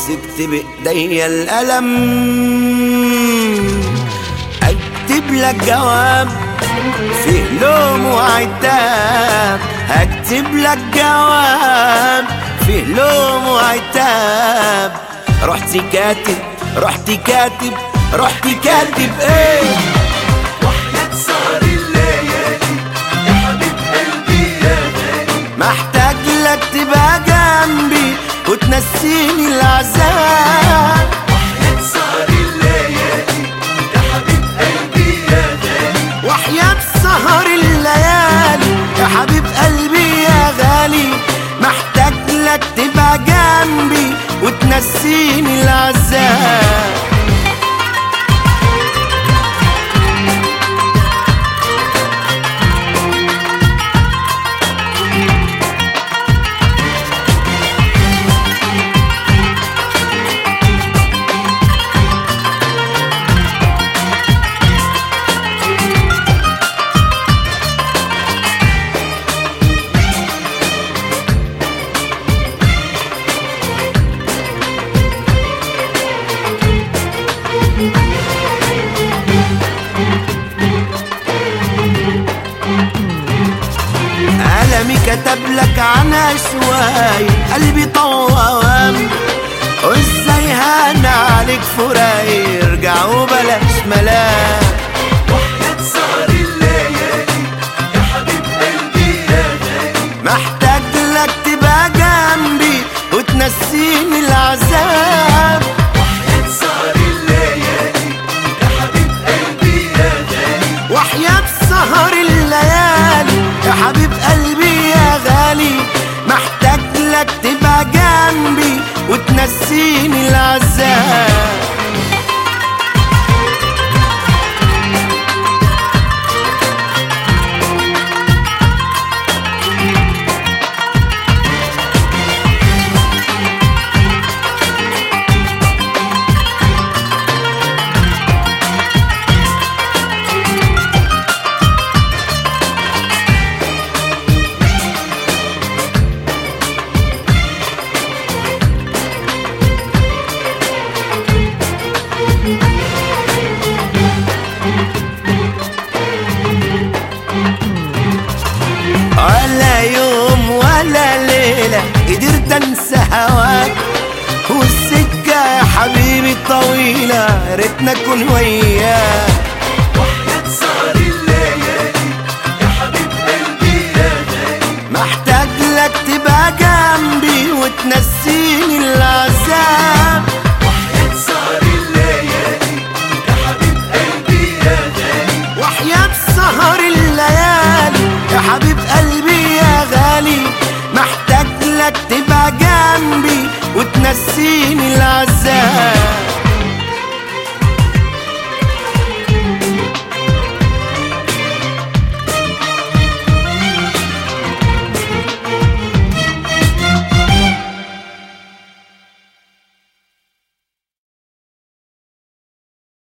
ومسكت بايديا القلم اكتب لك جواب فيه لوم وعتاب، هكتب لك جواب فيه لوم وعتاب. رحت كاتب ايه وحياة سهر الليالي يا حبيب قلبي يا غالي، محتاج لك تبقى جنبي وتنسيني العذاب. وحياة سهر الليالي يا حبيب قلبي يا غالي، وحياة سهر الليالي يا حبيب قلبي يا غالي، محتاج لك تبقى جنبي وتنسيني العذاب. قلمي كتب لك عن أشواي قلبي طوام، وازاي هان عليك فراق ارجع وبلاش ملام. وحياة سهر الليالي يا حبيب قلبي يا غالي، محتاج لك تبقى جنبي وتنسيني العذاب. وحياة سهر الليالي يا حبيب قلبي يا غالي، وحياة سهر الليالي يا حبيب قلبي يا غالي، محتاج لك تبقى جنبي وتنسيني العذاب. ولا يوم ولا ليلة قدرت انسى هواك، والسكة يا حبيبي طويلة ريتنا اكون وياك.